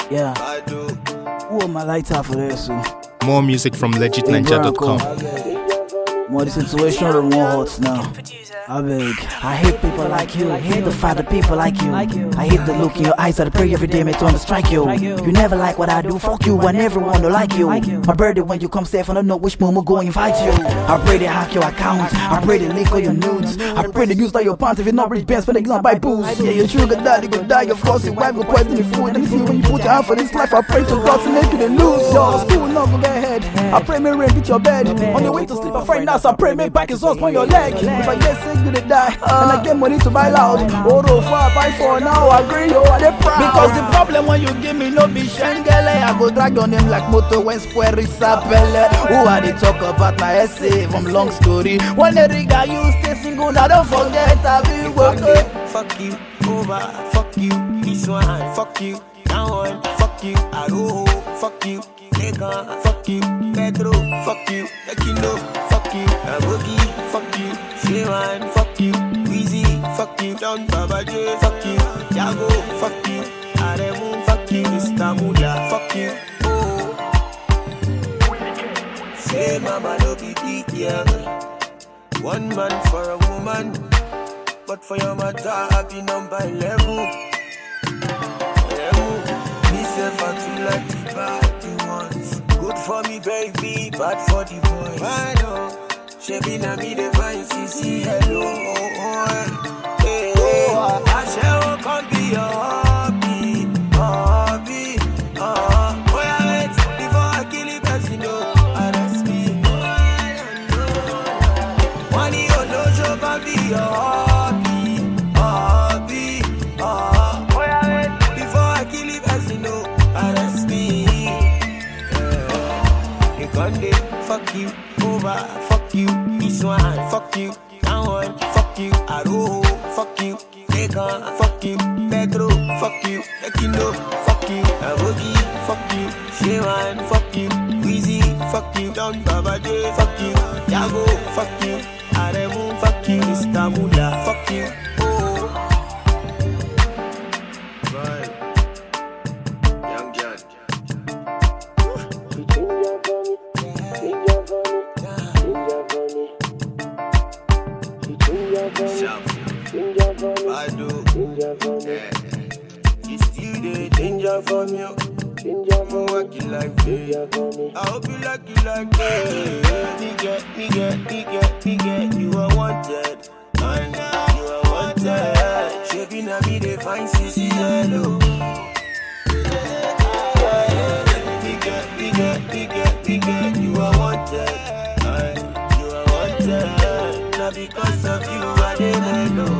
Yeah. Who am I lighter for this? More music from legitninja.com. More the situation the more hot now. I beg. I hate people like you. I hate the fact that people like you. I hate the look in your eyes that I pray every day me to understrike you. You never like what I do. Fuck you and everyone don't like you. My birthday when you come safe, I don't know which moment go invite you. I pray they hack your account. I pray they leak all your nudes. I pray they use all your pants. If you're not rich, best when they gonna buy booze. Yeah, your sugar daddy go die. Your floss, your wife go poison your food. Let me see when you put your hand for this life. I pray to God to make you the lose. Your school not go get ahead. I pray me rain beat your bed. On the way to sleep, I find out. I pray me back his horse on your leg. If I get sick, you they die. And I get money to buy loud. Oro for I buy for now. I agree, yo, I dey proud. Because the problem when you give me no be shengele. I go drag on him like moto when square is sapele. Who are they talk about my essay from long story? When the rigger you stay single, now don't forget I be working. Fuck you, over, fuck you, this one, fuck you, that one, fuck you, Aroho, fuck you, Lekan, fuck you, Pedro, fuck you, Ekino, fuck you, Abogi, fuck you, Shewan, fuck you, Weezy, fuck you, Don Baba J, fuck you, Jago, fuck you, Aremu, fuck you, Mr. Mula, fuck you, oh. Say mama no be big, yeah. One man for a woman. But for your matter, I be number 11. Me self, I feel like the bad ones. Good for me, baby, bad for the boys. I know. She be na me the vine, CC, hello. Hey, hey. I shall come be your hobby, hobby. Oh, yeah, wait, before I kill it, as you know, arrest me. Money, oh, no, show can be your hobby. Fuck you, over, fuck you, this one, fuck you, that one, fuck you, Aroho, fuck you, Lekan, fuck you, Pedro, fuck you, Ekino, fuck you, Abogi, fuck you, Shewan, fuck you, Weezy, fuck you, Don Baba J, fuck you, Jago, fuck you, Aremu, fuck you, Mr. Mula, fuck you, oh. Right. Young John. I do. Yeah. You still the danger from you. I'm working like this. I hope you like it like this. Nigga, you are wanted. And you are wanted. Shaping at me, they find CC hello. Nigga, you are wanted. And you are wanted. Not because of you, I didn't know.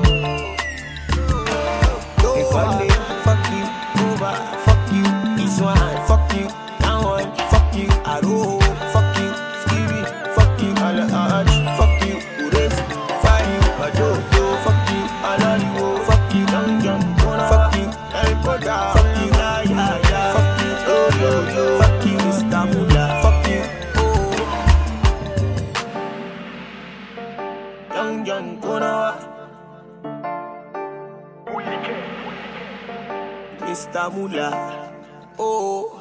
Fuck you, over, fuck you, this one, fuck you, that one, fuck you, Aroho, fuck you, Stevie, fuck you, Alaj, fuck you, Ures, fuck you, Adodo, fuck you, Alaliwo, fuck you, Young, fuck you, El Poda, fuck you, fuck you, yo, fuck you, Mr. Mula, fuck you, oh. Young, Konawa. Mr. Mula, oh.